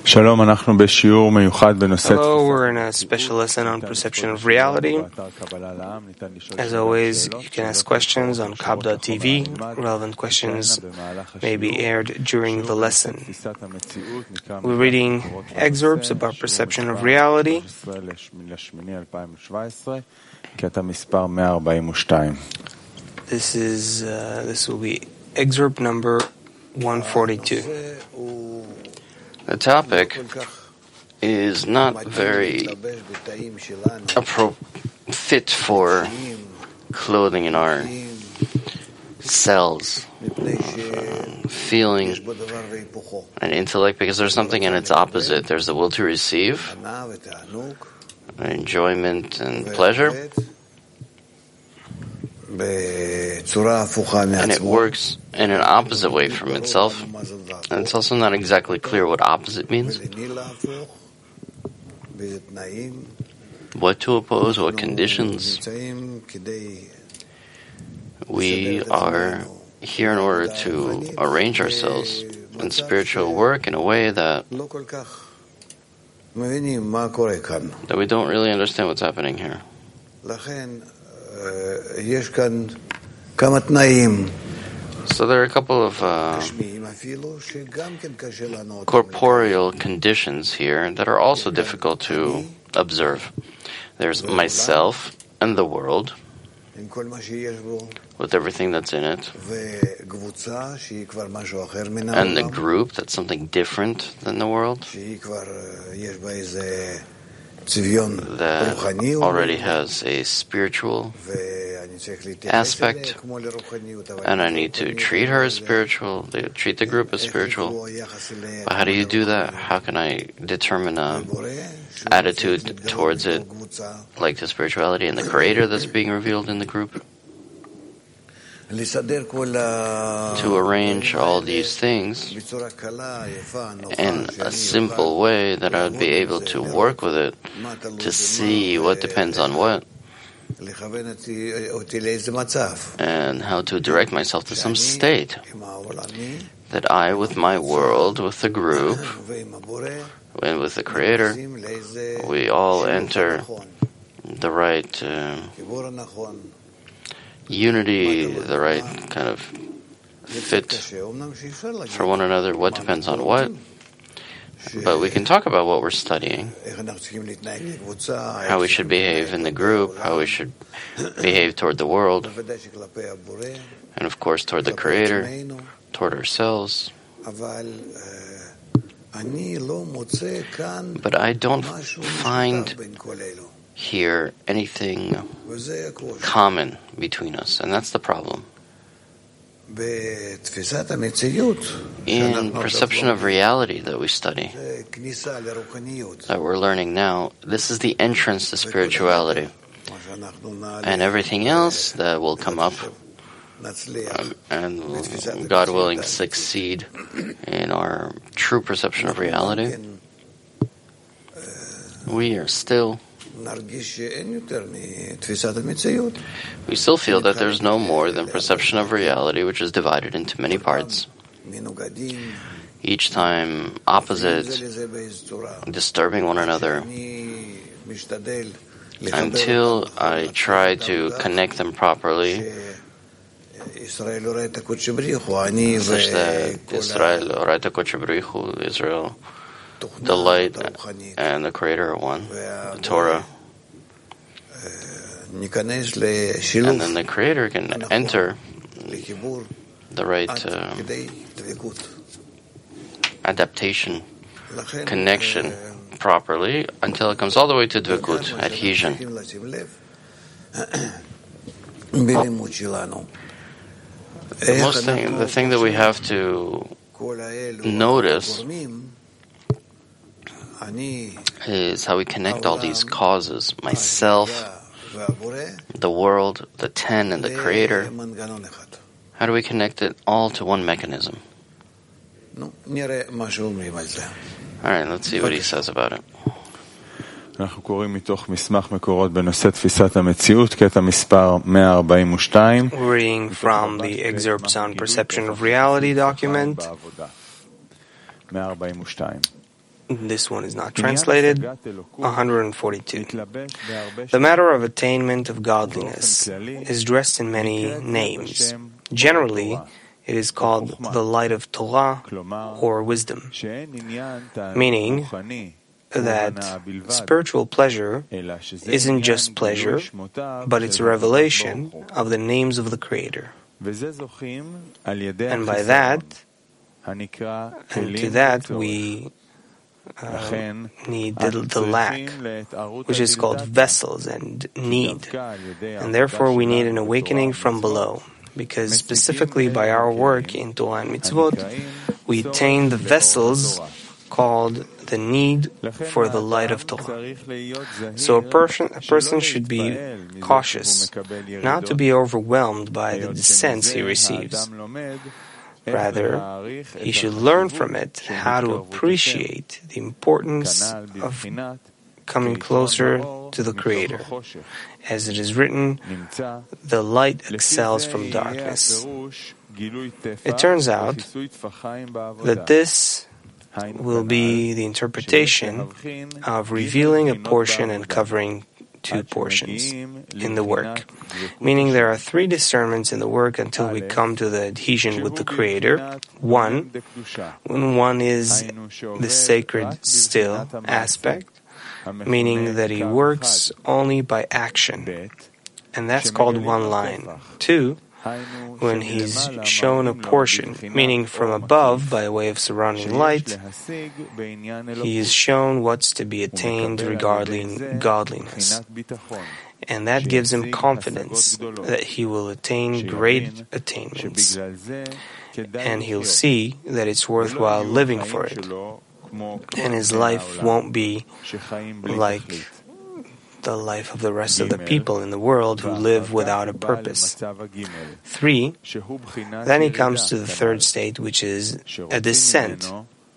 Hello, we're in a special lesson on perception of reality. As always, you can ask questions on Kab.tv. Relevant questions may be aired during the lesson. We're reading excerpts about perception of reality. This will be excerpt number 142. The topic is not very fit for clothing in our cells, feeling and intellect, because there's something in its opposite. There's the will to receive, enjoyment and pleasure, and it works in an opposite way from itself. And it's also not exactly clear what opposite means. What to oppose, what conditions. We are here in order to arrange ourselves in spiritual work in a way that we don't really understand what's happening here. So there are a couple of corporeal conditions here that are also difficult to observe. There's myself and the world, with everything that's in it, and the group that's something different than the world, that already has a spiritual aspect, and I need to treat her as spiritual, treat the group as spiritual. But how do you do that? How can I determine an attitude towards it, like the spirituality and the Creator that's being revealed in the group? To arrange all these things in a simple way that I would be able to work with it, to see what depends on what, and how to direct myself to some state that I, with my world, with the group, and with the Creator, we all enter the right unity, the right kind of fit for one another, what depends on what. But we can talk about what we're studying, how we should behave in the group, how we should behave toward the world, and of course toward the Creator, toward ourselves. But I don't find here anything common between us, and that's the problem. In perception of reality that we study, that we're learning now, this is the entrance to spirituality, and everything else that will come up, and God willing, succeed in our true perception of reality. We still feel that there's no more than perception of reality, which is divided into many parts, each time opposite, disturbing one another, until I try to connect them properly, such that Israel, the light and the Creator are one, the Torah. And then the Creator can enter the right adaptation, connection properly, until it comes all the way to Dvekut, adhesion. The thing that we have to notice is how we connect all these causes, myself, the world, the ten, and the Creator. How do we connect it all to one mechanism? All right, let's see what he says about it. אנחנו קוראים מתוך מסמך מקורות בנושא תפיסת המציאות, קטע מספר 142. Reading from the excerpts on perception of reality document. 142. This one is not translated. 142. The matter of attainment of godliness is dressed in many names. Generally, it is called the light of Torah or wisdom, meaning that spiritual pleasure isn't just pleasure, but it's a revelation of the names of the Creator. And by that, and to that we need the lack, which is called vessels and need. And therefore we need an awakening from below, because specifically by our work in Torah and Mitzvot, we attain the vessels called the need for the light of Torah. So a person should be cautious, not to be overwhelmed by the descents he receives. Rather, he should learn from it how to appreciate the importance of coming closer to the Creator. As it is written, the light excels from darkness. It turns out that this will be the interpretation of revealing a portion and covering two portions in the work. Meaning there are three discernments in the work until we come to the adhesion with the Creator. One is the sacred still aspect, meaning that he works only by action, and that's called one line. Two, when he's shown a portion, meaning from above by way of surrounding light, he is shown what's to be attained regarding godliness. And that gives him confidence that he will attain great attainments. And he'll see that it's worthwhile living for it. And his life won't be like the life of the rest of the people in the world who live without a purpose. 3. Then he comes to the third state, which is a descent,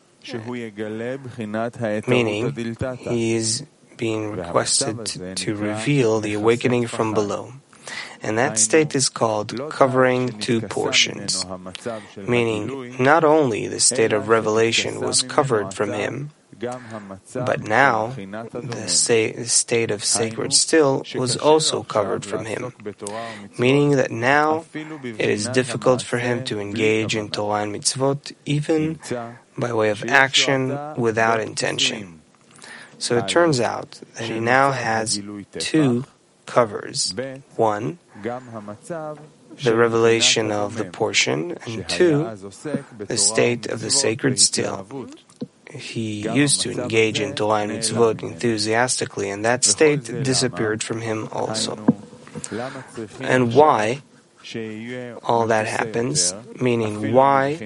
meaning he is being requested to reveal the awakening from below. And that state is called covering two portions, meaning not only the state of revelation was covered from him, but now the state of sacred still was also covered from him, meaning that now it is difficult for him to engage in Torah and Mitzvot even by way of action without intention. So it turns out that he now has two covers. One, the revelation of the portion, and two, the state of the sacred still. He used to engage in Torah and Mitzvot enthusiastically, and that state disappeared from him also. And why all that happens, meaning why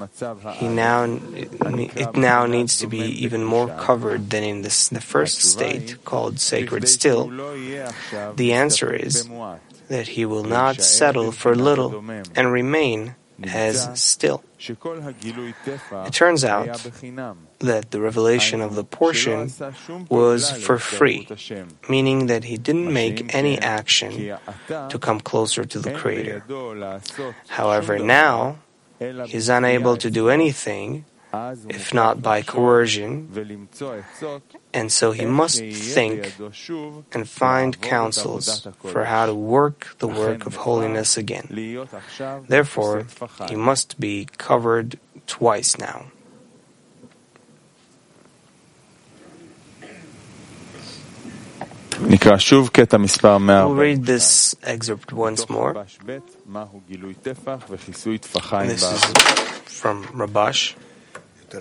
it now needs to be even more covered than in the first state called sacred still, the answer is that he will not settle for little and remain as still. It turns out that the revelation of the portion was for free, meaning that he didn't make any action to come closer to the Creator. However, now he is unable to do anything if not by coercion, and so he must think and find counsels for how to work the work of holiness again. Therefore, he must be covered twice now. We'll read this excerpt once more. This is from Rabash. A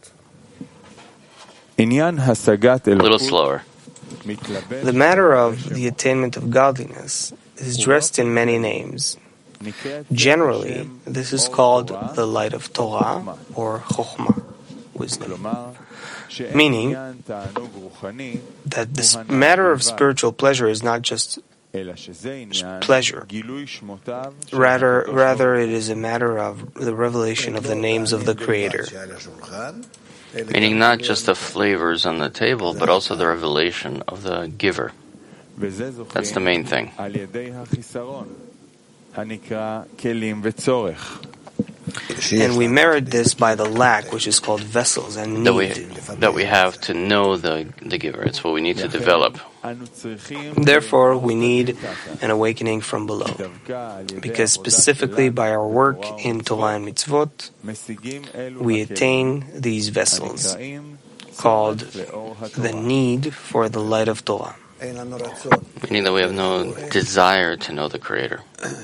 little slower. The matter of the attainment of godliness is dressed in many names. Generally, this is called the light of Torah or Chokhmah, wisdom, meaning that this matter of spiritual pleasure is not just pleasure. Rather, it is a matter of the revelation of the names of the Creator. Meaning not just the flavors on the table, but also the revelation of the giver. That's the main thing. And we merit this by the lack, which is called vessels and need. That we have to know the giver. It's what we need to develop. Therefore, we need an awakening from below. Because specifically by our work in Torah and Mitzvot, we attain these vessels, called the need for the light of Torah. Meaning that we have no desire to know the Creator.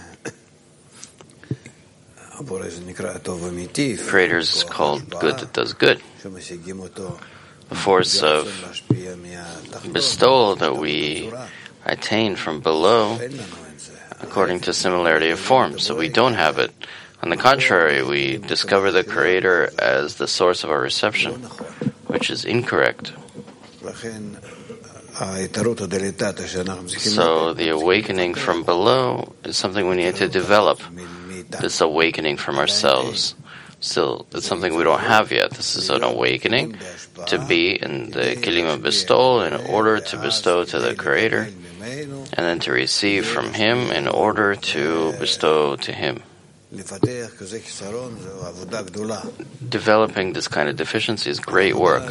The Creator is called good that does good. The force of bestowal that we attain from below according to similarity of form. So we don't have it. On the contrary, we discover the Creator as the source of our reception, which is incorrect. So the awakening from below is something we need to develop. This awakening from ourselves. Still, it's something we don't have yet. This is an awakening to be in the Kelim of bestowal in order to bestow to the Creator, and then to receive from Him in order to bestow to Him. Developing this kind of deficiency is great work.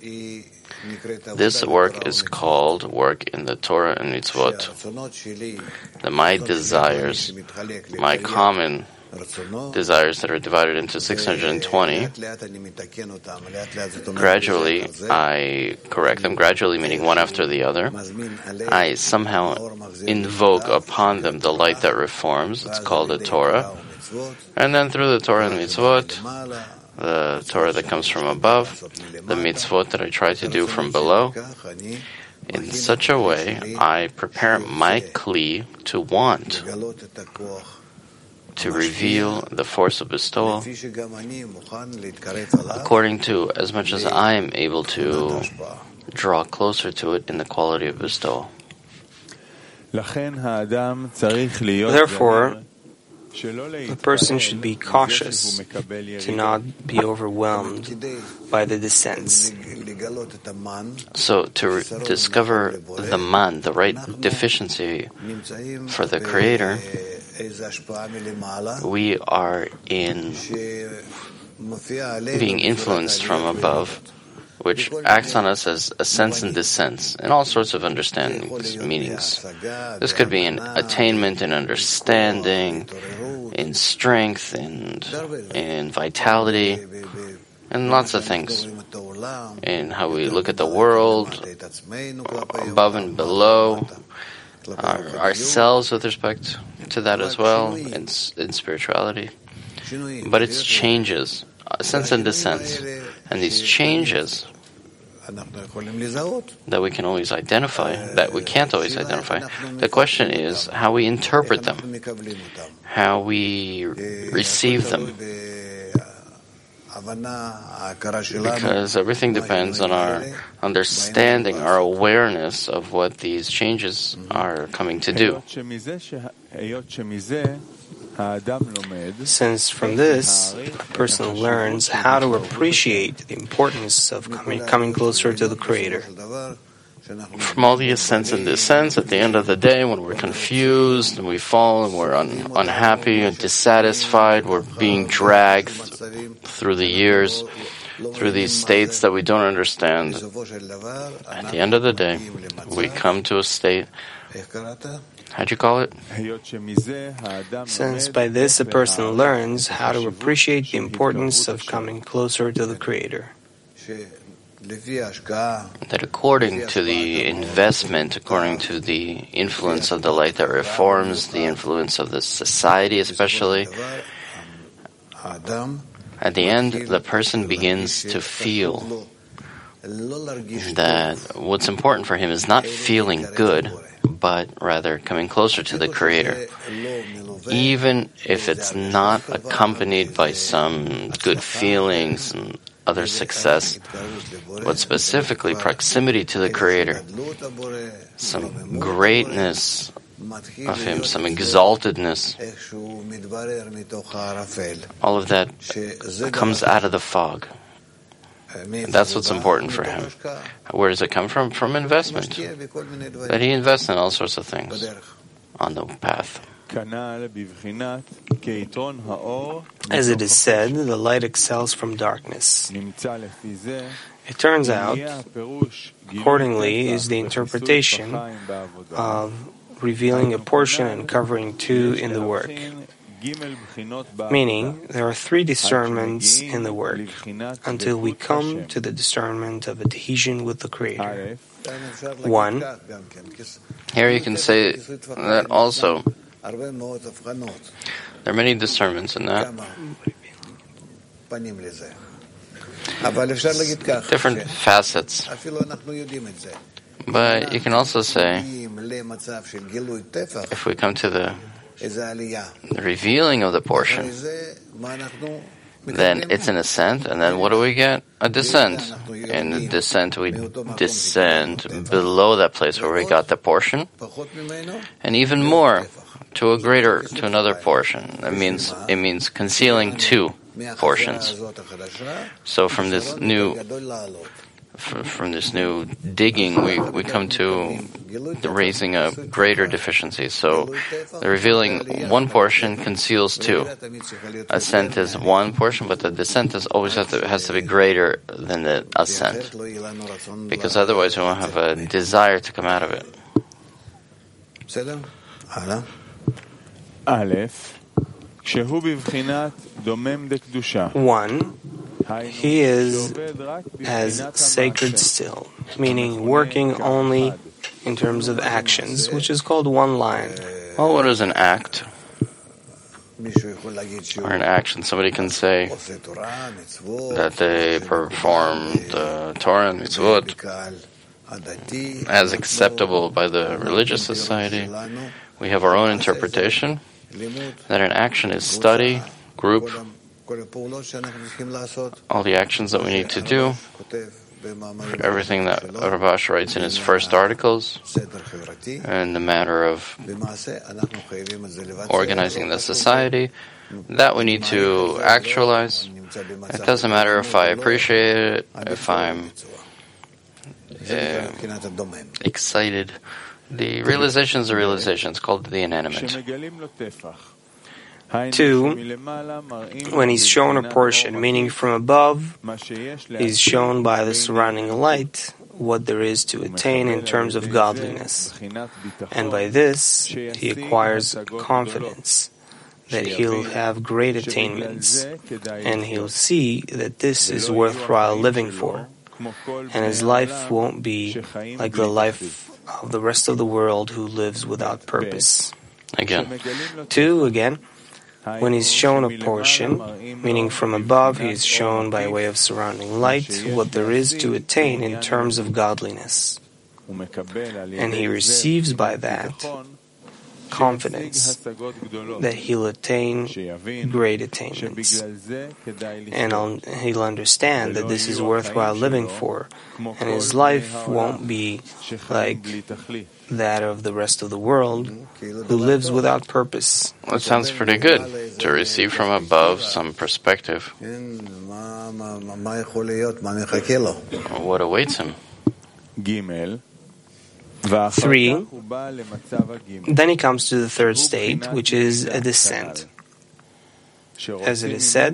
This work is called work in the Torah and Mitzvot. That my desires, my common desires that are divided into 620, gradually I correct them, gradually meaning one after the other. I somehow invoke upon them the light that reforms. It's called the Torah. And then through the Torah and Mitzvot, the Torah that comes from above, the Mitzvot that I try to do from below, in such a way I prepare my Kli to want, to reveal the force of bestowal according to as much as I am able to draw closer to it in the quality of bestowal. Therefore, the person should be cautious to not be overwhelmed by the descents. So to discover the man, the right deficiency for the Creator, we are in being influenced from above, which acts on us as ascents and descents, and all sorts of understandings, meanings. This could be in attainment, in understanding, in strength, and in vitality, and lots of things. In how we look at the world, above and below, ourselves with respect to that as well, in spirituality. But it's changes, ascents and descents. And these changes that we can always identify, that we can't always identify, the question is how we interpret them, how we receive them. Because everything depends on our understanding, our awareness of what these changes are coming to do. Since from this, a person learns how to appreciate the importance of coming closer to the Creator. From all the ascents and descents, at the end of the day, when we're confused and we fall and we're unhappy and dissatisfied, we're being dragged through the years, through these states that we don't understand. At the end of the day, we come to a state. How'd you call it? Since by this a person learns how to appreciate the importance of coming closer to the Creator. That according to the investment, according to the influence of the light that reforms, the influence of the society especially, at the end the person begins to feel that what's important for him is not feeling good, but rather coming closer to the Creator. Even if it's not accompanied by some good feelings and other success, but specifically proximity to the Creator, some greatness of Him, some exaltedness, all of that comes out of the fog. And that's what's important for him. Where does it come from? From investment. That he invests in all sorts of things on the path. As it is said, the light excels from darkness. It turns out, accordingly, is the interpretation of revealing a portion and covering two in the work. Meaning, there are three discernments in the work until we come to the discernment of adhesion with the Creator. 1. Here you can say that also. There are many discernments in that. Different facets. But you can also say, if we come to the revealing of the portion, then it's an ascent, and then what do we get? A descent. In the descent, we descend below that place where we got the portion, and even more, to another portion. It means concealing two portions. So from this new digging, we come to the raising a greater deficiency. So the revealing one portion conceals two. Ascent is one portion, but the descent has to be greater than the ascent, because otherwise we won't have a desire to come out of it. One, he is as sacred still, meaning working only in terms of actions, which is called one line. Well, what is an act? Or an action? Somebody can say that they performed Torah and mitzvot as acceptable by the religious society. We have our own interpretation that an action is study, group, all the actions that we need to do, everything that Rav Ashi writes in his first articles, and the matter of organizing the society, that we need to actualize. It doesn't matter if I appreciate it, if I'm excited. The realization is a realization. It's called the inanimate. 2, when he's shown a portion, meaning from above, he's shown by the surrounding light what there is to attain in terms of godliness. And by this, he acquires confidence that he'll have great attainments, and he'll see that this is worthwhile living for, and his life won't be like the life of the rest of the world who lives without purpose. Again. 2, again, when he's shown a portion, meaning from above, he is shown by way of surrounding light what there is to attain in terms of godliness. And he receives by that confidence that he'll attain great attainments. And he'll understand that this is worthwhile living for, and his life won't be like that of the rest of the world who lives without purpose. Well, it sounds pretty good to receive from above some perspective. What awaits him? 3, then he comes to the third state, which is a descent. As it is said,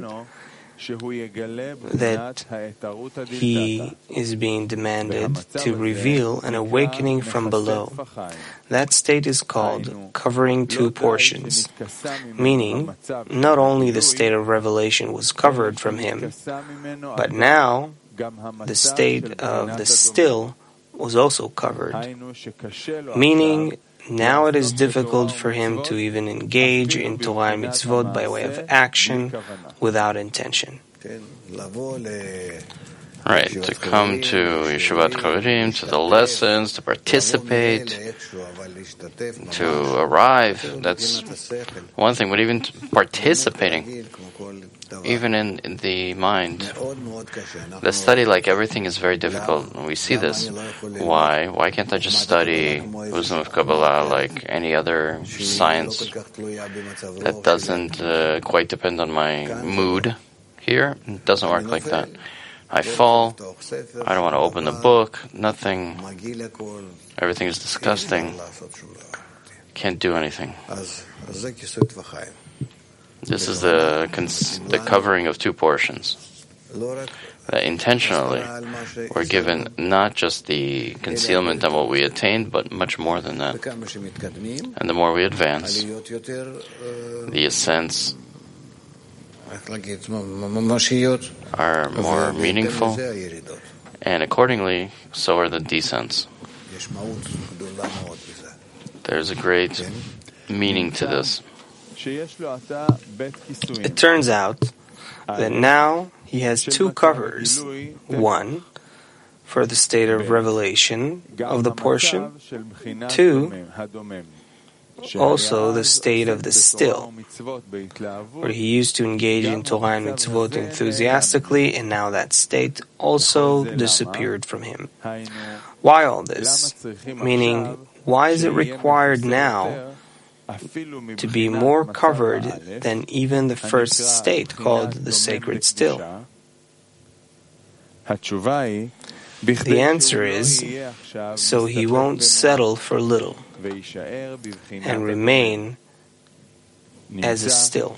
that he is being demanded to reveal an awakening from below. That state is called covering two portions, meaning not only the state of revelation was covered from him, but now the state of the still was also covered, meaning now it is difficult for him to even engage in Torah and mitzvot by way of action without intention. Right, to come to Yeshivat Chaverim, to the lessons, to participate, to arrive, that's one thing, but even participating, even in the mind, the study, like everything, is very difficult. We see this. Why? Why can't I just study wisdom of Kabbalah like any other science that doesn't quite depend on my mood? Here, it doesn't work like that. I fall, I don't want to open the book, nothing, everything is disgusting. can't do anything. This is the covering of two portions. That intentionally we're given not just the concealment on what we attained, but much more than that. And the more we advance, the ascents are more meaningful, and accordingly, so are the descents. There's a great meaning to this. It turns out that now he has two covers, one for the state of revelation of the portion, two, also the state of the still, where he used to engage in Torah and mitzvot enthusiastically, and now that state also disappeared from him. Why all this? Meaning, why is it required now to be more covered than even the first state called the sacred still? The answer is, so he won't settle for little and remain as a still.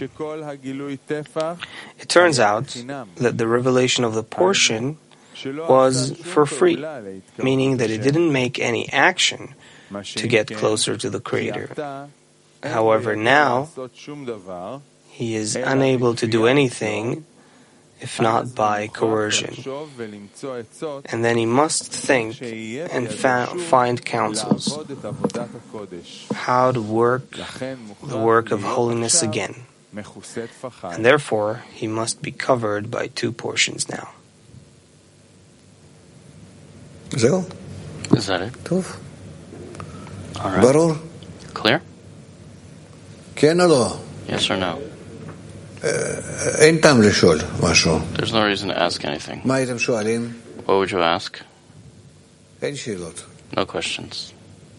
It turns out that the revelation of the portion was for free, meaning that it didn't make any action to get closer to the Creator. However, now he is unable to do anything if not by coercion. And then he must think and find counsels how to work the work of holiness again. And therefore, he must be covered by two portions now. Is that it? All right. Clear? Yes or no? There's no reason to ask anything. What would you ask? No questions.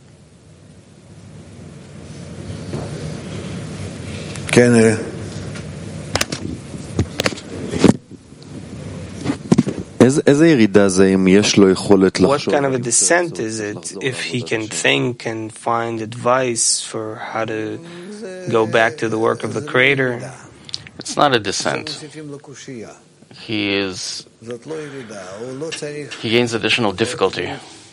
What kind of a descent is it if he can think and find advice for how to go back to the work of the Creator? It's not a descent. He gains additional difficulty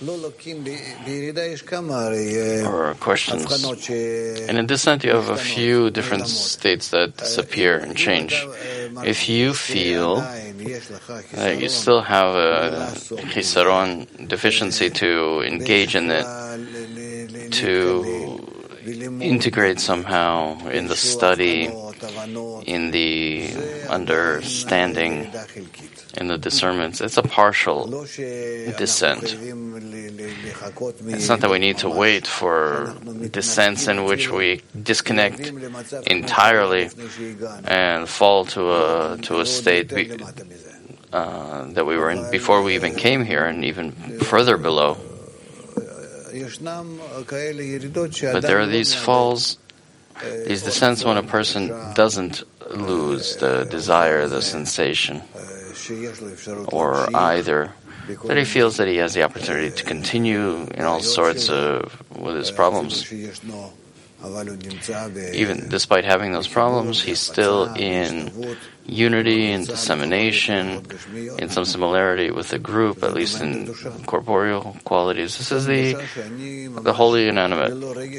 or questions. In a descent, you have a few different states that disappear and change. If you feel that you still have a chisaron deficiency to engage in it, to integrate somehow in the study, in the understanding, in the discernments, it's a partial descent. It's not that we need to wait for descents in which we disconnect entirely and fall to a state that we were in before we even came here, and even further below. But there are these falls, these descents when a person doesn't lose the desire, the sensation, or either that he feels that he has the opportunity to continue in all sorts of with his problems. Even despite having those problems, he's still in unity, in dissemination, in some similarity with the group, at least in corporeal qualities. This is the holy inanimate.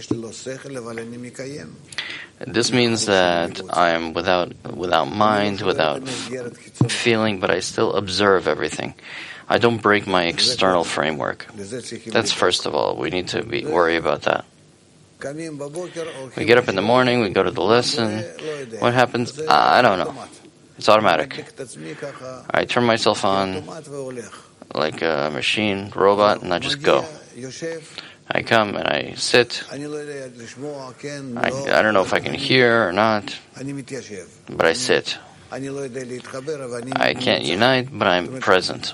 This means that I am without mind, without feeling, but I still observe everything. I don't break my external framework. That's first of all. We need to worry about that. We get up in the morning, we go to the lesson. What happens? I don't know. It's automatic. I turn myself on like a machine, robot, and I just go. I come and I sit. I don't know if I can hear or not, but I sit. I can't unite, but I'm present.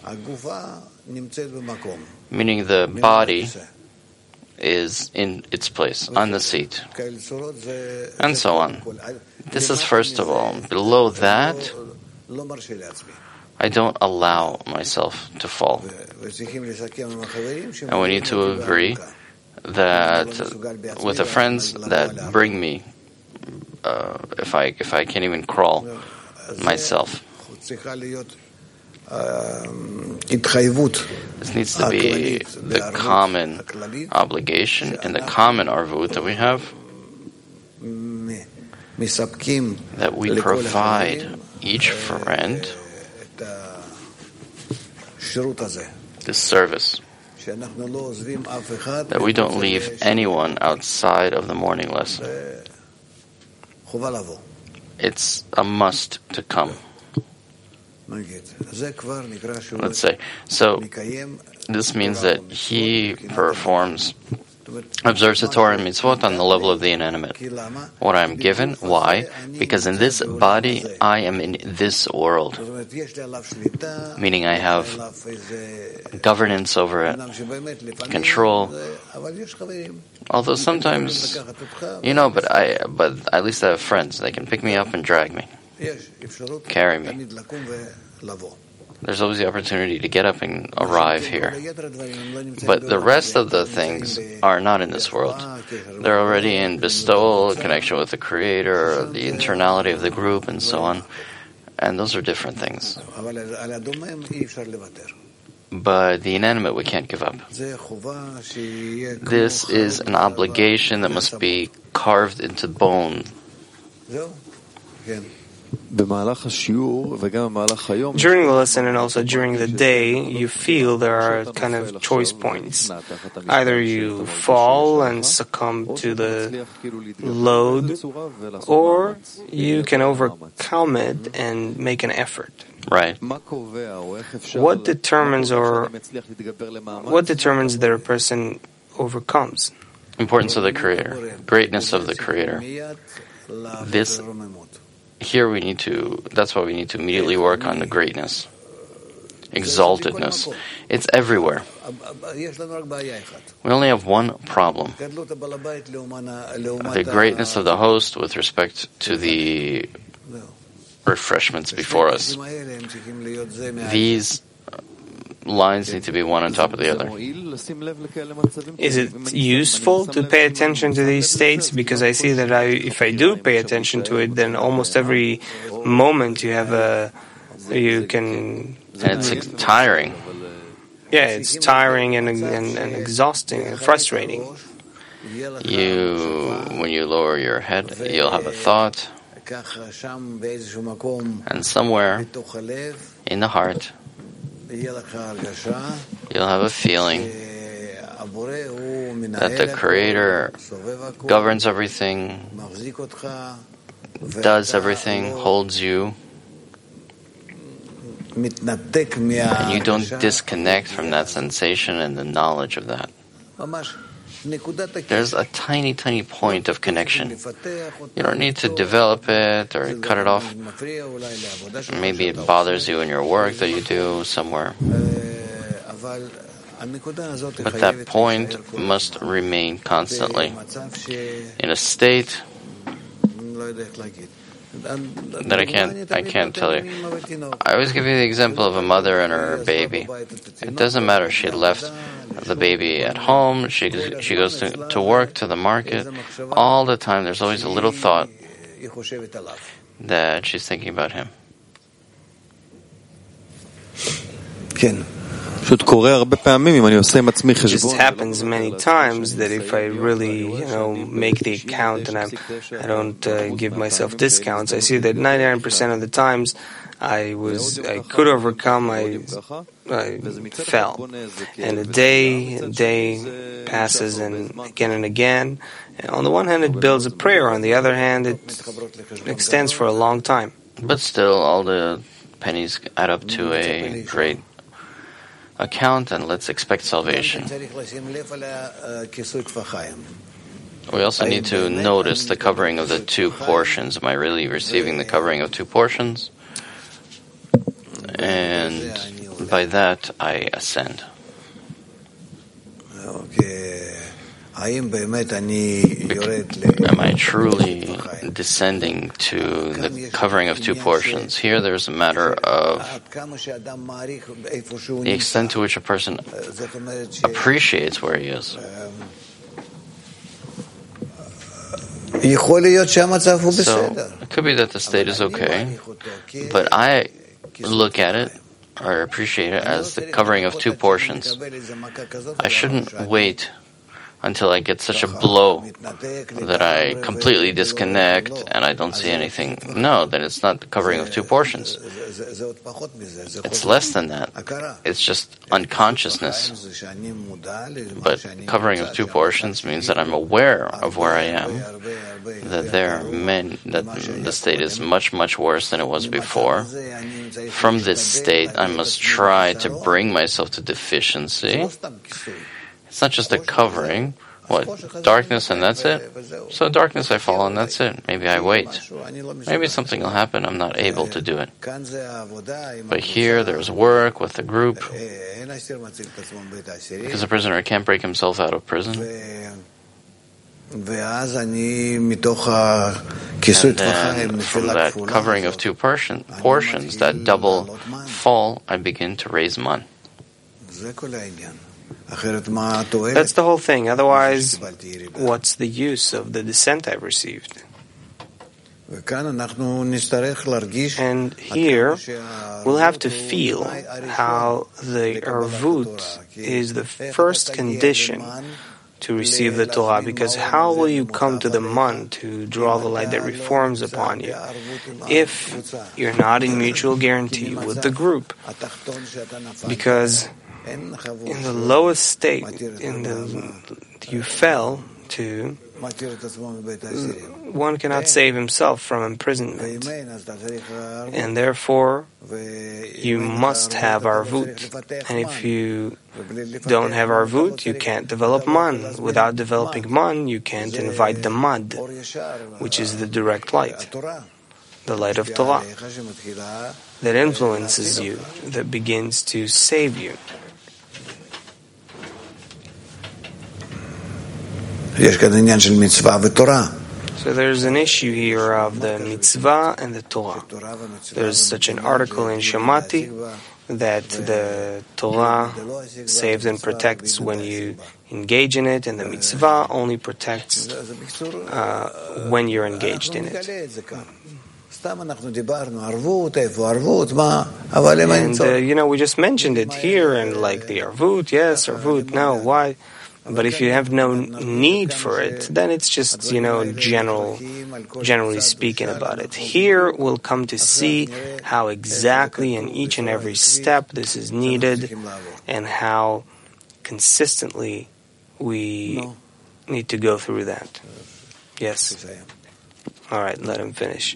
Meaning the body is in its place, on the seat, and so on. This is first of all. Below that, I don't allow myself to fall. And we need to agree that with the friends that bring me, if I can't even crawl myself. This needs to be the common obligation and the common arvut that we have, that we provide each friend this service, that we don't leave anyone outside of the morning lesson. It's a must to come. Let's say. So this means that he observes the Torah and mitzvot on the level of the inanimate. What I'm given, why? Because in this body, I am in this world. Meaning I have governance over it, control. Although sometimes, but at least I have friends. They can pick me up and drag me, carry me. There's always the opportunity to get up and arrive here. But the rest of the things are not in this world. They're already in bestowal, connection with the Creator, the internality of the group, and so on. And those are different things. But the inanimate we can't give up. This is an obligation that must be carved into bone. During the lesson and also during the day, you feel there are kind of choice points. Either you fall and succumb to the load, or you can overcome it and make an effort. Right. What determines that a person overcomes? Importance of the Creator, greatness of the Creator. That's why we need to immediately work on the greatness, exaltedness. It's everywhere. We only have one problem. The greatness of the host with respect to the refreshments before us. These lines need to be one on top of the other. Is it useful to pay attention to these states? Because I see that if I do pay attention to it, then almost every moment And it's tiring. Yeah, it's tiring and exhausting and frustrating. When you lower your head, you'll have a thought, and somewhere in the heart, you'll have a feeling that the Creator governs everything, does everything, holds you, and you don't disconnect from that sensation and the knowledge of that. There's a tiny, tiny point of connection. You don't need to develop it or cut it off. Maybe it bothers you in your work that you do somewhere. But that point must remain constantly in a state that I can't tell you. I always give you the example of a mother and her baby. It doesn't matter if she left the baby at home, she goes to work, to the market. All the time there's always a little thought that she's thinking about him. It just happens many times that if I really, make the account and I don't give myself discounts, I see that 99% of the times I could overcome, I fell. And a day passes and again. And on the one hand, it builds a prayer. On the other hand, it extends for a long time. But still, all the pennies add up to a great account, and let's expect salvation. We also need to notice the covering of the two portions. Am I really receiving the covering of two portions? And by that, I ascend. Am I truly descending to the covering of two portions? Here there's a matter of the extent to which a person appreciates where he is. it could be that the state is okay, but I look at it or appreciate it as the covering of two portions. I shouldn't wait until I get such a blow that I completely disconnect and I don't see anything. No, then it's not the covering of two portions. It's less than that. It's just unconsciousness. But covering of two portions means that I'm aware of where I am, that that the state is much, much worse than it was before. From this state, I must try to bring myself to deficiency. It's not just a covering. What? Darkness and that's it? So darkness I fall and that's it. Maybe I wait. Maybe something will happen. I'm not able to do it. But here there's work with the group. Because a prisoner can't break himself out of prison. And then from that covering of two portions, that double fall, I begin to raise man. That's the whole thing. Otherwise, what's the use of the descent I've received? And here, we'll have to feel how the Arvut is the first condition to receive the Torah, because how will you come to the Man to draw the light that reforms upon you if you're not in mutual guarantee with the group? Because in the lowest state you fell to, one cannot save himself from imprisonment, and therefore you must have Arvut. And if you don't have Arvut, you can't develop Man. Without developing Man, you can't invite the Mad, which is the direct light, the light of Torah, that influences you, that begins to save you. So there's an issue here of the mitzvah and the Torah. There's such an article in Shamati that the Torah saves and protects when you engage in it, and the mitzvah only protects when you're engaged in it. And we just mentioned it here, and like the Arvut, yes, Arvut, no, why? But if you have no need for it, then it's just, generally speaking about it. Here we'll come to see how exactly in each and every step this is needed and how consistently we need to go through that. Yes. All right, let him finish.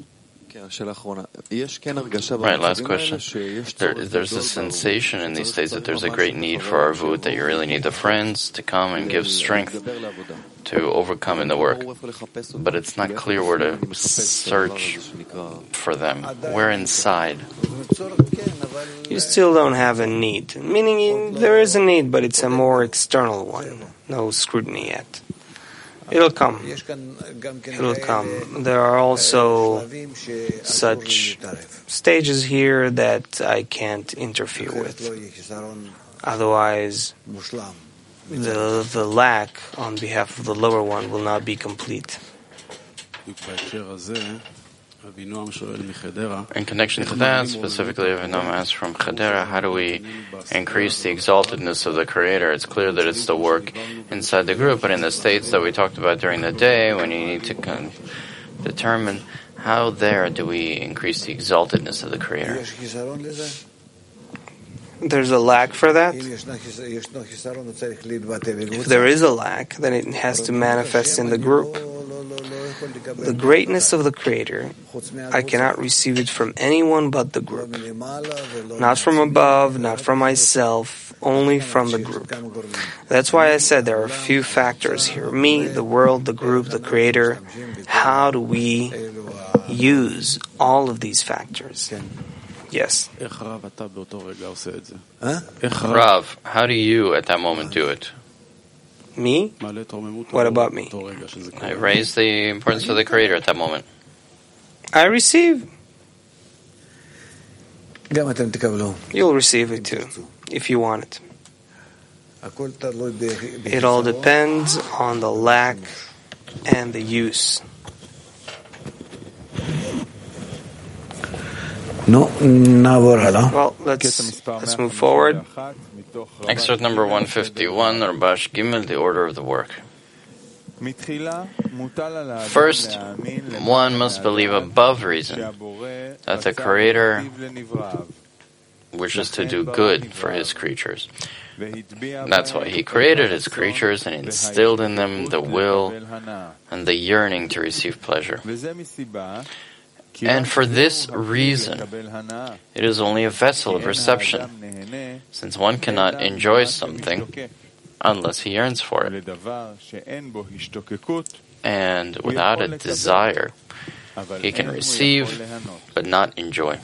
Right, last question. There's a sensation in these days that there's a great need for Arvut, that you really need the friends to come and give strength to overcome in the work. But it's not clear where to search for them. Where inside? You still don't have a need. Meaning there is a need, but it's a more external one. No scrutiny yet. It'll come. It'll come. There are also such stages here that I can't interfere with. Otherwise, the lack on behalf of the lower one will not be complete. In connection to that, specifically, Avinam asked from Chedera, how do we increase the exaltedness of the Creator? It's clear that it's the work inside the group, but in the states that we talked about during the day, when you need to determine how there do we increase the exaltedness of the Creator? There's a lack for that. If there is a lack, then it has to manifest in the group. The greatness of the Creator, I cannot receive it from anyone but the group. Not from above, not from myself, only from the group. That's why I said there are a few factors here. Me, the world, the group, the Creator. How do we use all of these factors? Yes. Rav, how do you at that moment do it? Me? What about me? I raise the importance of the Creator at that moment. I receive. You'll receive it too, if you want it. It all depends on the lack and the use. Well, let's move forward. Excerpt number 151, Rabash Gimel, the order of the work. First, one must believe above reason that the Creator wishes to do good for His creatures. That's why He created His creatures and instilled in them the will and the yearning to receive pleasure. And for this reason, it is only a vessel of reception, since one cannot enjoy something unless he yearns for it. And without a desire, he can receive but not enjoy.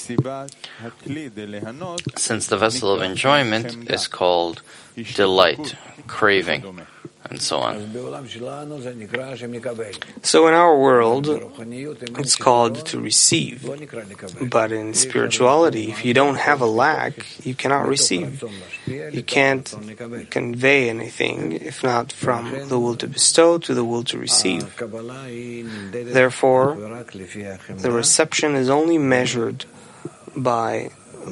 Since the vessel of enjoyment is called delight, craving, and so on. So in our world, it's called to receive. But in spirituality, if you don't have a lack, you cannot receive. You can't convey anything, if not from the will to bestow to the will to receive. Therefore, the reception is only measured by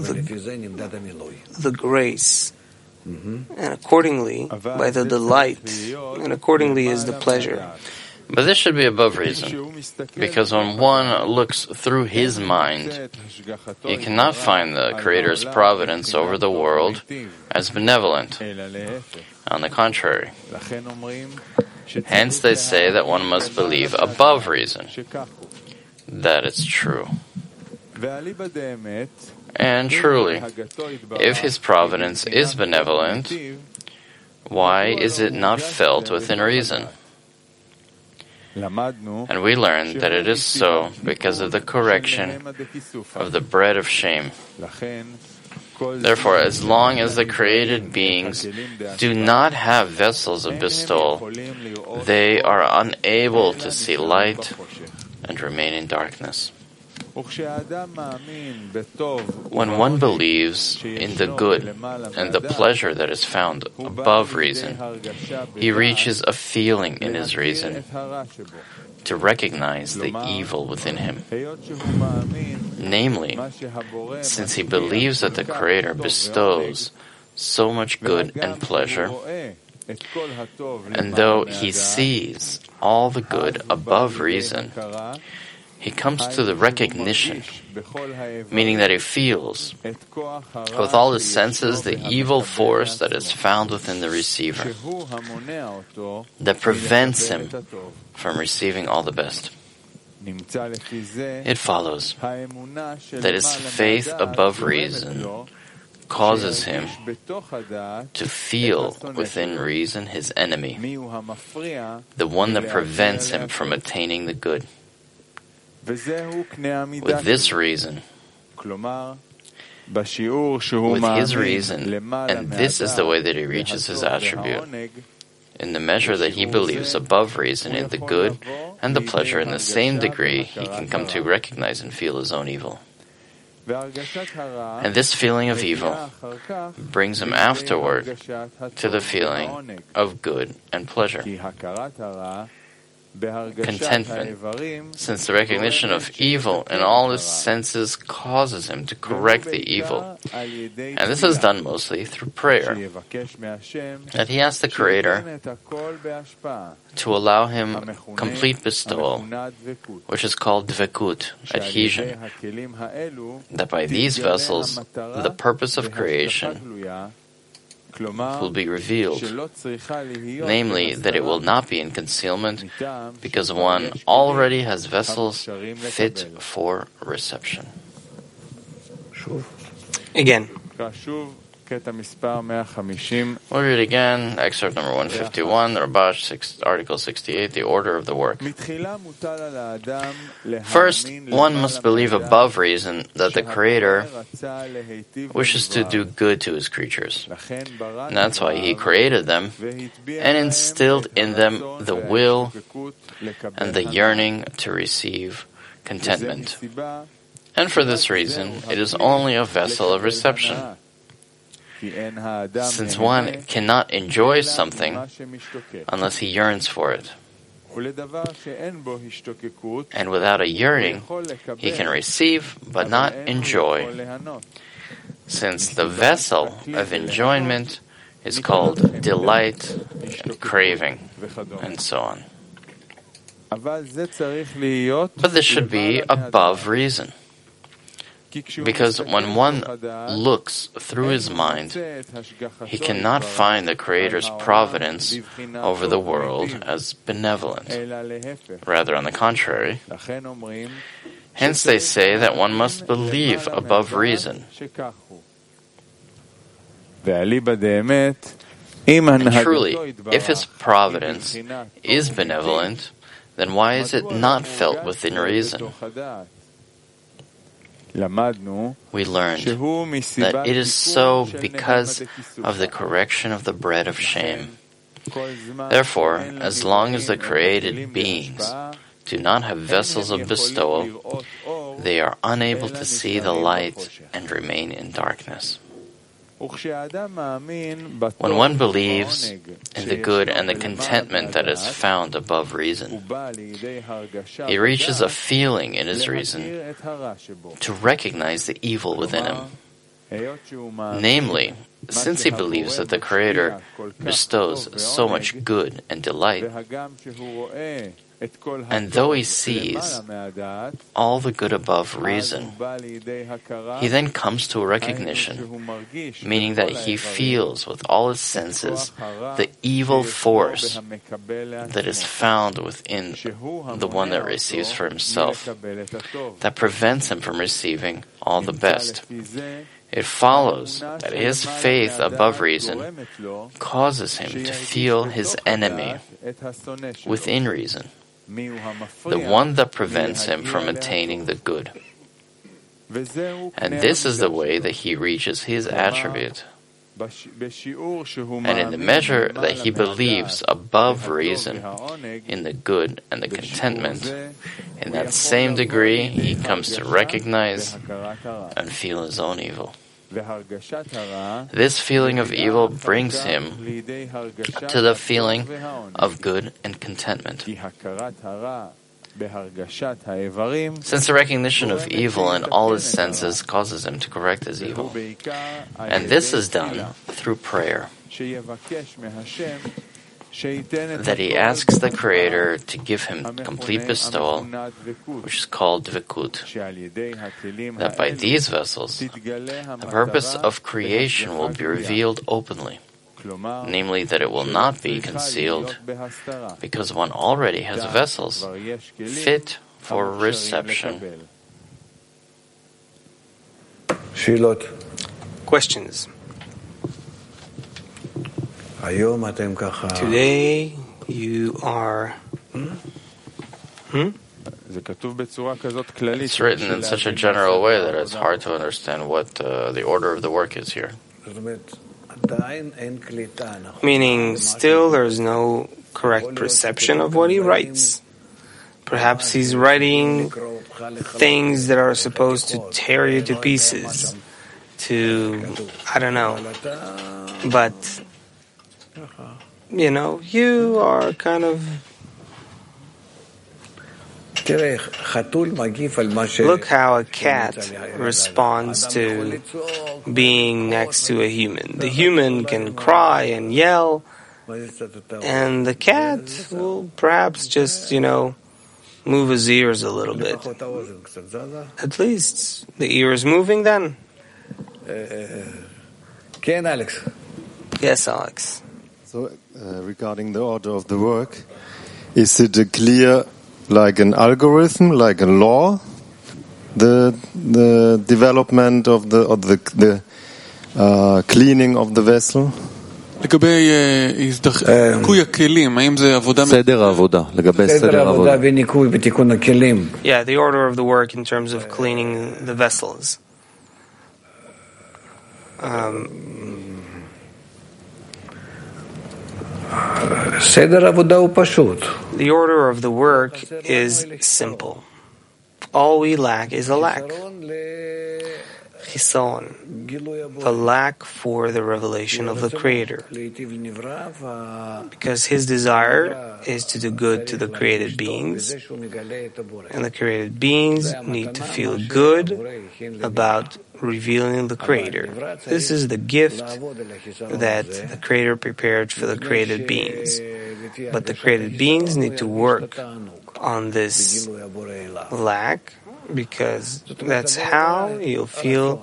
the grace, and accordingly by the delight, and accordingly is the pleasure. But this should be above reason, because when one looks through his mind, he cannot find the Creator's providence over the world as benevolent. On the contrary. Hence they say that one must believe above reason that it's true. And truly, if His providence is benevolent, why is it not felt within reason? And we learn that it is so because of the correction of the bread of shame. Therefore, as long as the created beings do not have vessels of bestowal, they are unable to see light and remain in darkness. When one believes in the good and the pleasure that is found above reason, he reaches a feeling in his reason to recognize the evil within him. Namely, since he believes that the Creator bestows so much good and pleasure, and though he sees all the good above reason, he comes to the recognition, meaning that he feels with all his senses the evil force that is found within the receiver, that prevents him from receiving all the best. It follows that his faith above reason causes him to feel within reason his enemy, the one that prevents him from attaining the good. With this reason, with his reason, and this is the way that he reaches his attribute, in the measure that he believes above reason in the good and the pleasure in the same degree, he can come to recognize and feel his own evil. And this feeling of evil brings him afterward to the feeling of good and pleasure. Contentment, since the recognition of evil in all his senses causes him to correct the evil. And this is done mostly through prayer, that he asks the Creator to allow him complete bestowal, which is called dvekut, adhesion, that by these vessels the purpose of creation will be revealed, namely that it will not be in concealment, because one already has vessels fit for reception. Again. We'll read again, excerpt number 151, the Rabash, article 68, the order of the work. First, one must believe above reason that the Creator wishes to do good to His creatures. And that's why He created them and instilled in them the will and the yearning to receive contentment. And for this reason, it is only a vessel of reception. Since one cannot enjoy something unless he yearns for it. And without a yearning, he can receive but not enjoy, since the vessel of enjoyment is called delight and craving, and so on. But this should be above reason, because when one looks through his mind, he cannot find the Creator's providence over the world as benevolent. Rather, on the contrary, hence they say that one must believe above reason. And truly, if his providence is benevolent, then why is it not felt within reason? We learned that it is so because of the correction of the bread of shame. Therefore, as long as the created beings do not have vessels of bestowal, they are unable to see the light and remain in darkness. When one believes in the good and the contentment that is found above reason, he reaches a feeling in his reason to recognize the evil within him. Namely, since he believes that the Creator bestows so much good and delight, and though he sees all the good above reason, he then comes to a recognition, meaning that he feels with all his senses the evil force that is found within the one that receives for himself, that prevents him from receiving all the best. It follows that his faith above reason causes him to feel his enemy within reason, the one that prevents him from attaining the good. And this is the way that he reaches his attribute. And in the measure that he believes above reason in the good and the contentment, in that same degree he comes to recognize and feel his own evil. This feeling of evil brings him to the feeling of good and contentment. Since the recognition of evil in all his senses causes him to correct his evil, and this is done through prayer, that he asks the Creator to give him complete bestowal, which is called dvekut, that by these vessels the purpose of creation will be revealed openly, namely that it will not be concealed, because one already has vessels fit for reception. Questions? Today you are... It's written in such a general way that it's hard to understand what the order of the work is here. Meaning, still there's no correct perception of what he writes. Perhaps he's writing things that are supposed to tear you to pieces, I don't know. But, you are kind of... Look how a cat responds to being next to a human. The human can cry and yell, and the cat will perhaps just, move his ears a little bit. At least the ear is moving then. Yes, Alex. So, regarding the order of the work, is it a clear, like an algorithm, like a law, the development of the cleaning of the vessel? לגבי ניקוי הכלים, האם זה עבודה... סדר העבודה, לגבי סדר העבודה וניקוי בתיקון הכלים. Yeah, the order of the work in terms of cleaning the vessels. סדר העבודה הוא פשוט. The order of the work is simple. All we lack is a lack. Chison, the lack for the revelation of the Creator. Because his desire is to do good to the created beings, and the created beings need to feel good about revealing the Creator. This is the gift that the Creator prepared for the created beings. But the created beings need to work on this lack, because that's how you'll feel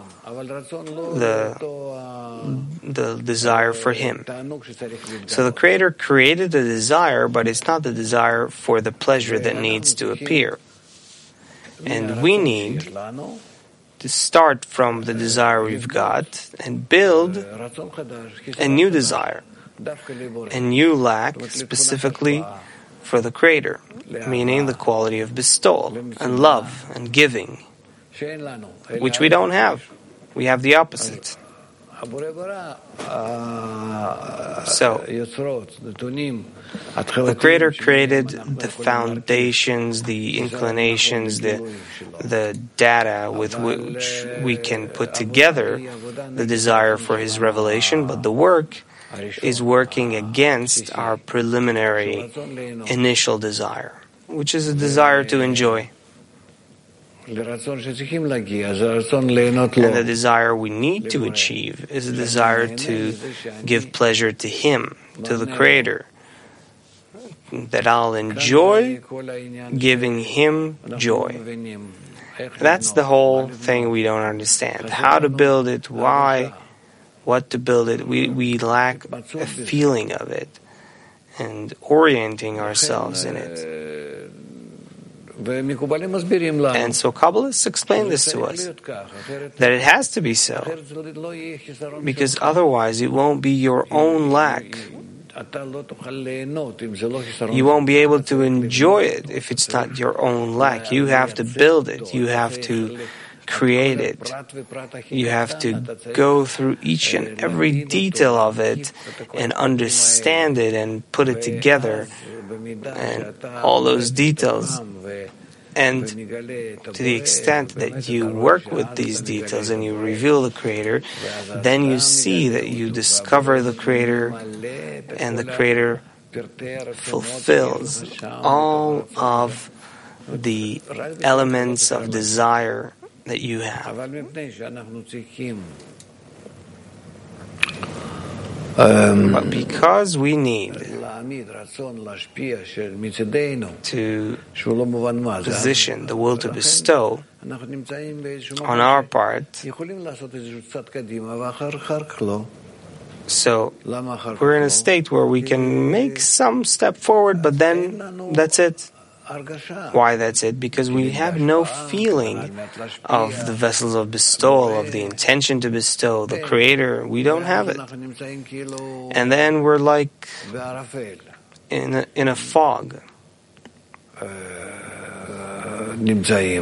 the desire for Him. So the Creator created the desire, but it's not the desire for the pleasure that needs to appear. And we need to start from the desire we've got and build a new desire, a new lack specifically for the Creator, meaning the quality of bestowal and love and giving, which we don't have. We have the opposite. So, the Creator created the foundations, the inclinations, the data with which we can put together the desire for His revelation, but the work is working against our preliminary initial desire, which is a desire to enjoy. And the desire we need to achieve is a desire to give pleasure to Him, to the Creator, that I'll enjoy giving Him joy. That's the whole thing we don't understand. How to build it, why, what to build it. We lack a feeling of it and orienting ourselves in it. And so Kabbalists explain this to us, that it has to be so, because otherwise it won't be your own lack. You won't be able to enjoy it if it's not your own lack. You have to build it. You have to create it. You have to go through each and every detail of it and understand it and put it together and all those details. And to the extent that you work with these details and you reveal the Creator, then you see that you discover the Creator, and the Creator fulfills all of the elements of desire that you have. But because we need to position the will to bestow on our part, so we're in a state where we can make some step forward, but then that's it. Why that's it? Because we have no feeling of the vessels of bestowal, of the intention to bestow, the Creator. We don't have it. And then we're like in a fog. And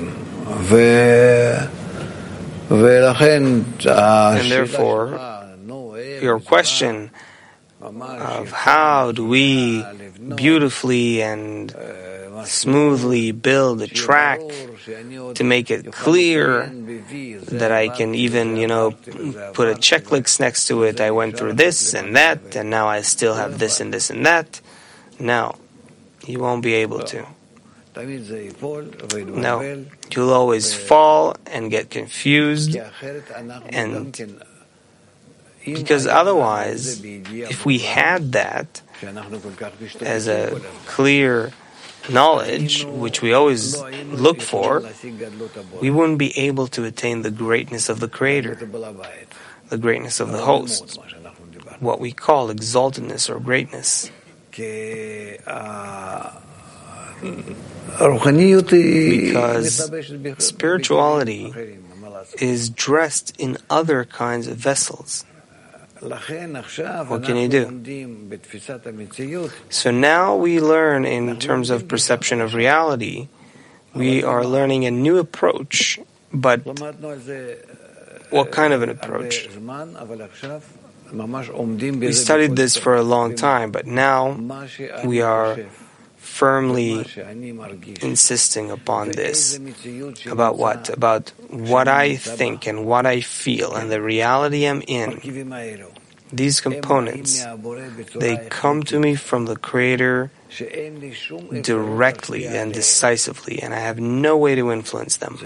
therefore, your question of how do we beautifully and smoothly build a track to make it clear that I can even, put a checklist next to it. I went through this and that, and now I still have this and this and that. No, you won't be able to. No, you'll always fall and get confused, and because otherwise, if we had that as a clear knowledge, which we always look for, we wouldn't be able to attain the greatness of the Creator, the greatness of the host, what we call exaltedness or greatness. Because spirituality is dressed in other kinds of vessels. What can you do? So now we learn in terms of perception of reality, we are learning a new approach, but what kind of an approach? We studied this for a long time, but now we are firmly insisting upon this. About what? About what I think and what I feel and the reality I'm in. These components, they come to me from the Creator directly and decisively, and I have no way to influence them.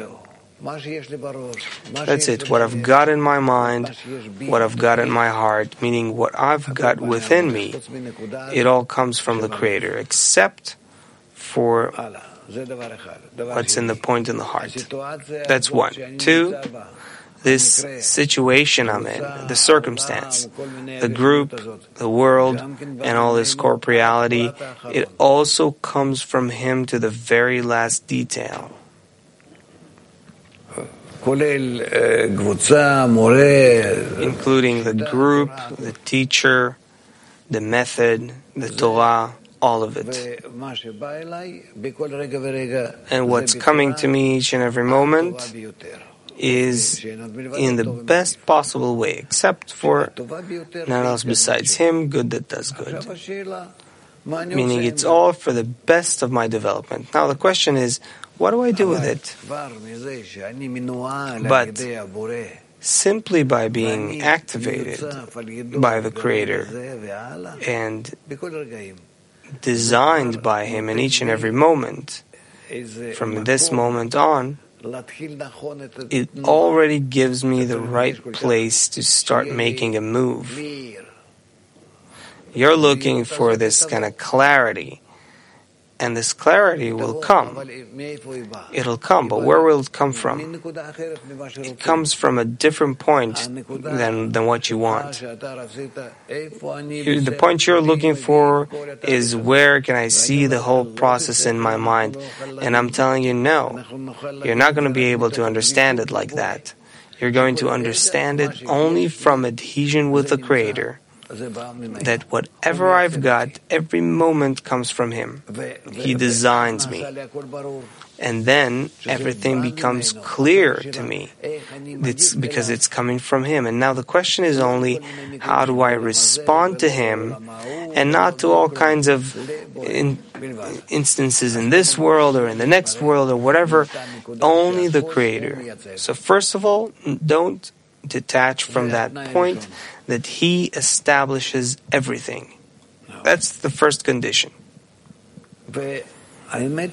That's it. What I've got in my mind, what I've got in my heart, meaning what I've got within me, it all comes from the Creator, except for what's in the point in the heart. That's one. Two, this situation I'm in, the circumstance, the group, the world, and all this corporeality, it also comes from Him to the very last detail. Including the group, the teacher, the method, the Torah, all of it. And what's coming to me each and every moment is in the best possible way, except for none else besides Him, good that does good. Meaning it's all for the best of my development. Now the question is, what do I do with it? But simply by being activated by the Creator and designed by Him in each and every moment, from this moment on, it already gives me the right place to start making a move. You're looking for this kind of clarity, and this clarity will come. It'll come, but where will it come from? It comes from a different point than what you want. The point you're looking for is, where can I see the whole process in my mind? And I'm telling you, no. You're not going to be able to understand it like that. You're going to understand it only from adhesion with the Creator. That whatever I've got, every moment comes from Him. He designs me. And then everything becomes clear to me. It's because it's coming from Him. And now the question is only, how do I respond to Him and not to all kinds of instances in this world or in the next world or whatever, only the Creator. So first of all, don't detach from that point that He establishes everything. That's the first condition. And in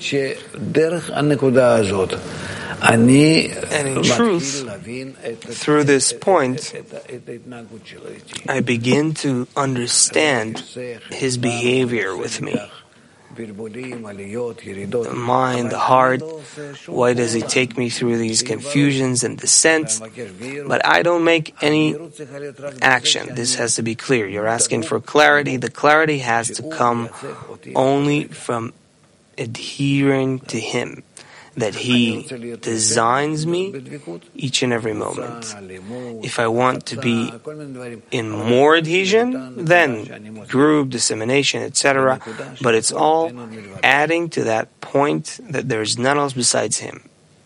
truth, through this point, I begin to understand His behavior with me. The mind, the heart, why does He take me through these confusions and descents? But I don't make any action. This has to be clear. You're asking for clarity. The clarity has to come only from adhering to Him, that He designs me each and every moment. If I want to be in more adhesion, then group, dissemination, etc. But it's all adding to that point that there is none else besides Him.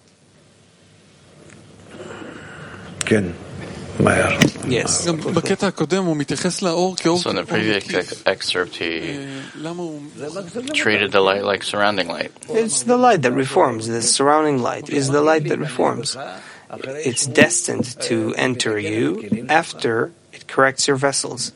Yes. So in the previous excerpt, he treated the light like surrounding light. It's the light that reforms. The surrounding light is the light that reforms. It's destined to enter you after it corrects your vessels.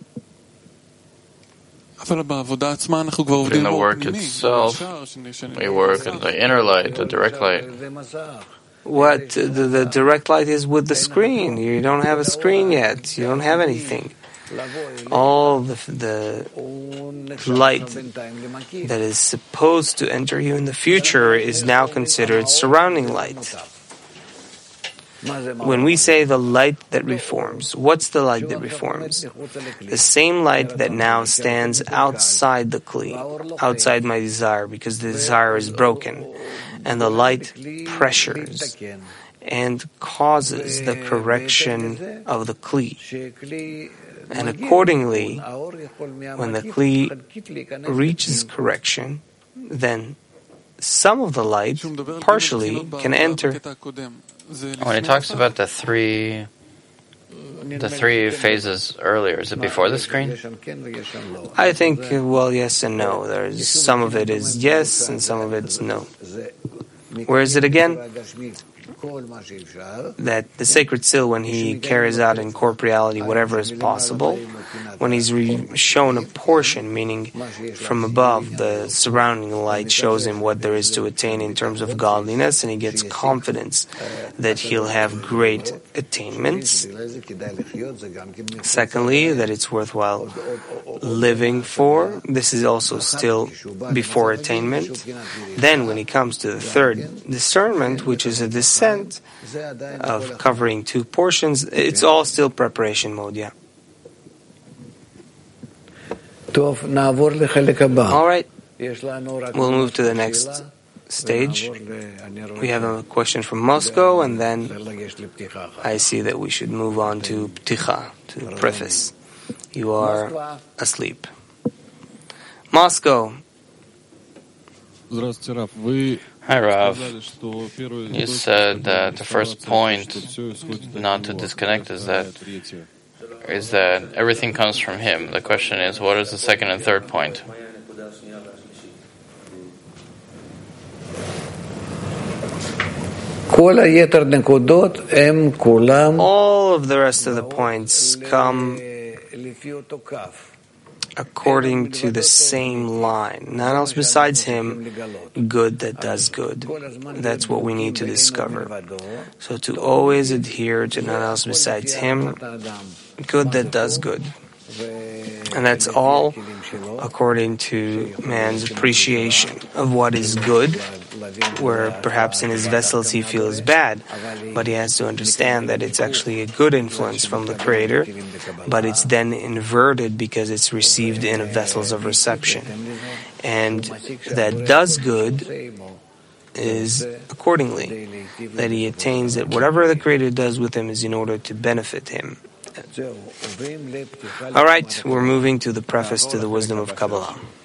But in the work itself, we work in the inner light, the direct light. What the direct light is with the screen. You don't have a screen yet. You don't have anything. All the light that is supposed to enter you in the future is now considered surrounding light. When we say the light that reforms, what's the light that reforms? The same light that now stands outside the Kli, outside my desire, because the desire is broken. And the light pressures and causes the correction of the Kli. And accordingly, when the Kli reaches correction, then some of the light partially can enter. When he talks about the three The three phases earlier, is it before the screen? I think, well, yes and no. There's some of it is yes and some of it's no. Where is it again? That the sacred seal, when he carries out in corporeality whatever is possible, when he's shown a portion, meaning from above, the surrounding light shows him what there is to attain in terms of godliness, and he gets confidence that he'll have great attainments. Secondly, that it's worthwhile living for. This is also still before attainment. Then when he comes to the third discernment, which is a descent of covering two portions, it's all still preparation mode, yeah. All right, we'll move to the next stage. We have a question from Moscow, and then I see that we should move on to Pticha, to preface. You are asleep. Moscow. Hi, Rav. You said that the first point not to disconnect is that everything comes from Him. The question is, what is the second and third point? All of the rest of the points come according to the same line. None else besides Him, good that does good. That's what we need to discover. So to always adhere to none else besides Him, good that does good. And that's all according to man's appreciation of what is good, where perhaps in his vessels he feels bad, but he has to understand that it's actually a good influence from the Creator, but it's then inverted because it's received in vessels of reception. And that does good is accordingly, that he attains that whatever the Creator does with him is in order to benefit him. All right, we're moving to the preface to the Wisdom of Kabbalah.